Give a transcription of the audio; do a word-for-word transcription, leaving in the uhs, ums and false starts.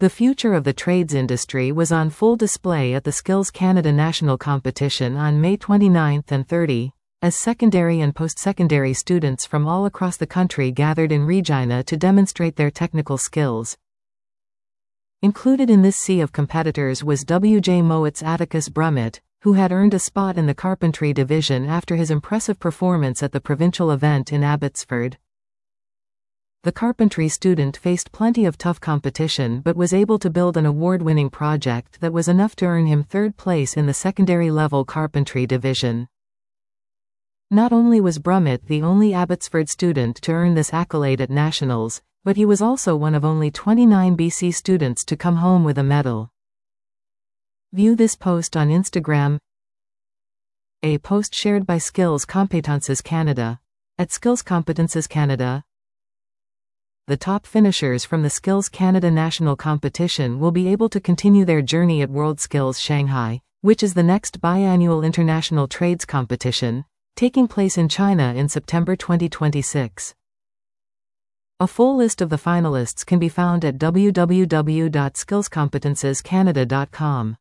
The future of the trades industry was on full display at the Skills Canada National Competition on May twenty-ninth and thirtieth, as secondary and post-secondary students from all across the country gathered in Regina to demonstrate their technical skills. Included in this sea of competitors was W J Mowatt's Atticus Brummett, who had earned a spot in the carpentry division after his impressive performance at the provincial event in Abbotsford. The carpentry student faced plenty of tough competition but was able to build an award-winning project that was enough to earn him third place in the secondary-level carpentry division. Not only was Brummett the only Abbotsford student to earn this accolade at nationals, but he was also one of only twenty-nine B C students to come home with a medal. View this post on Instagram. A post shared by Skills Competences Canada. At Skills Competences Canada, the top finishers from the Skills Canada National Competition will be able to continue their journey at World Skills Shanghai, which is the next biannual international trades competition, taking place in China in September twenty twenty-six. A full list of the finalists can be found at w w w dot skills competences canada dot com.